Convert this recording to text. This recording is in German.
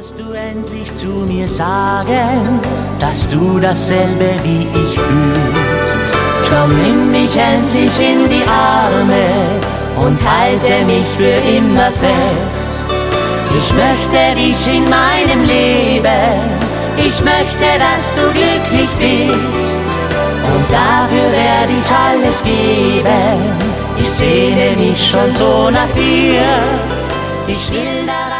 Wirst du endlich zu mir sagen, dass du dasselbe wie ich fühlst? Komm, nimm mich endlich in die Arme und halte mich für immer fest. Ich möchte dich in meinem Leben, ich möchte, dass du glücklich bist. Und dafür werde ich alles geben, ich sehne mich schon so nach dir. Ich will